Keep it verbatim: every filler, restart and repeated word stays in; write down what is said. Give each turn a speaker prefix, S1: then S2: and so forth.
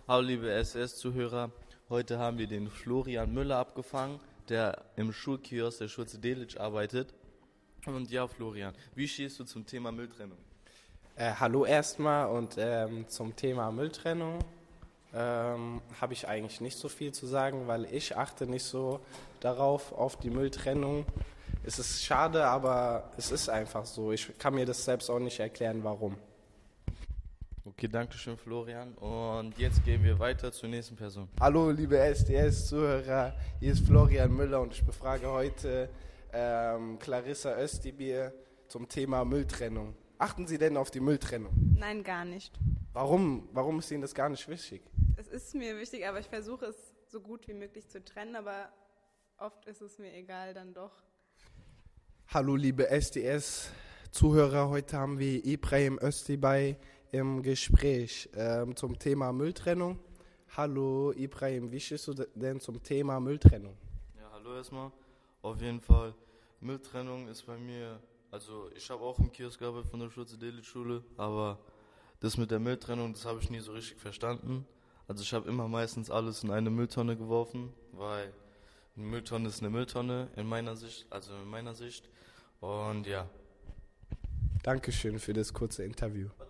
S1: Hallo liebe S S-Zuhörer, heute haben wir den Florian Müller abgefangen, der im Schulkiosk der Schulze Delitzsch arbeitet. Und ja, Florian, wie stehst du zum Thema Mülltrennung?
S2: Äh, hallo erstmal und ähm, zum Thema Mülltrennung ähm, habe ich eigentlich nicht so viel zu sagen, weil ich achte nicht so darauf, auf die Mülltrennung. Es ist schade, aber es ist einfach so. Ich kann mir das selbst auch nicht erklären, warum.
S1: Okay, danke schön Florian. Und jetzt gehen wir weiter zur nächsten Person.
S3: Hallo liebe S D S-Zuhörer, hier ist Florian Müller und ich befrage heute ähm, Clarissa Özdemir zum Thema Mülltrennung. Achten Sie denn auf die Mülltrennung?
S4: Nein, gar nicht.
S3: Warum? Warum ist Ihnen das gar nicht wichtig?
S4: Es ist mir wichtig, aber ich versuche es so gut wie möglich zu trennen, aber oft ist es mir egal dann doch.
S3: Hallo liebe S D S-Zuhörer, heute haben wir Ibrahim Özdemir im Gespräch ähm, zum Thema Mülltrennung. Hallo Ibrahim, wie stehst du denn zum Thema Mülltrennung?
S1: Ja, hallo erstmal. Auf jeden Fall, Mülltrennung ist bei mir, also ich habe auch im Kiosk gearbeitet von der Schulze Delitzsch Schule, aber das mit der Mülltrennung, das habe ich nie so richtig verstanden. Also ich habe immer meistens alles in eine Mülltonne geworfen, weil eine Mülltonne ist eine Mülltonne in meiner Sicht, also in meiner Sicht. Und ja.
S3: Dankeschön für das kurze Interview.